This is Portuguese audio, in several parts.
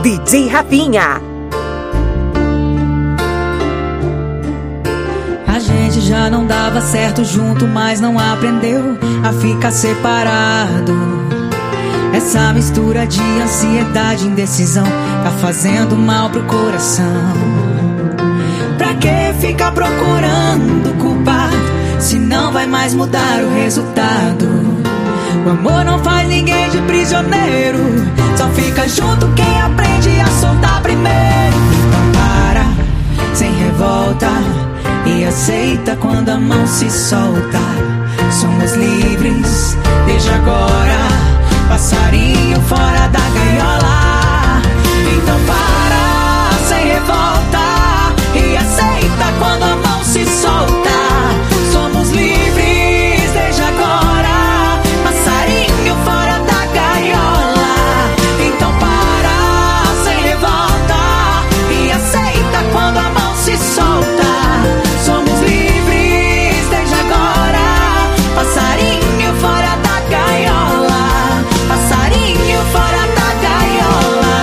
DJ Rafinha. A gente já não dava certo junto, mas não aprendeu a ficar separado. Essa mistura de ansiedade e indecisão tá fazendo mal pro coração. Pra que ficar procurando culpado se não vai mais mudar o resultado? O amor não faz ninguém de prisioneiro, só fica junto quem aprende a soltar primeiro. Então para, sem revolta, e aceita quando a mão se solta. Somos livres desde agora, passarinho fora da gaiola. Então para, sem revolta, e aceita quando a mão se solta. Somos livres desde agora, passarinho fora da gaiola. Então para, sem revolta, e aceita quando a mão se solta. Somos livres desde agora, passarinho fora da gaiola. Passarinho fora da gaiola.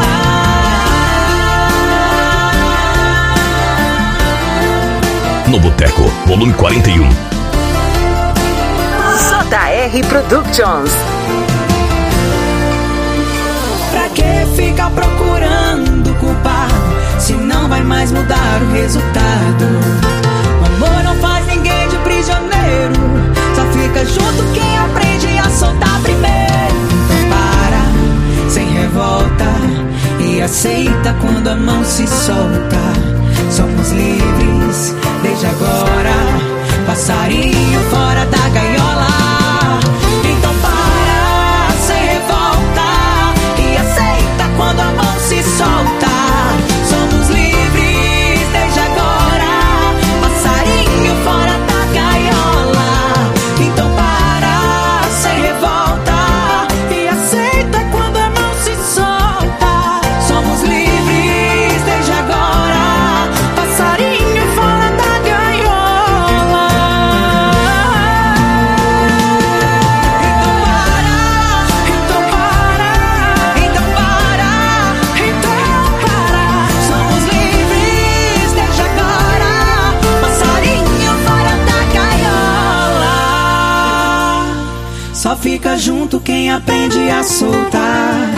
No Boteco, volume 41. JR Productions. Pra que ficar procurando culpado se não vai mais mudar o resultado? O amor não faz ninguém de prisioneiro, só fica junto quem aprende a soltar primeiro. Então para, sem revolta, e aceita quando a mão se solta. Somos livres desde agora, passarinho fora da gaiola. Então para, sem revolta, e aceita quando a mão se solta. Somos livres desde agora, passarinho fora da gaiola. Então para, sem revolta, e aceita quando a mão se solta. Somos livres desde agora, passarinho fora da gaiola. Então para. Somos livres desde agora, passarinho fora da gaiola. Só fica junto quem aprende a soltar.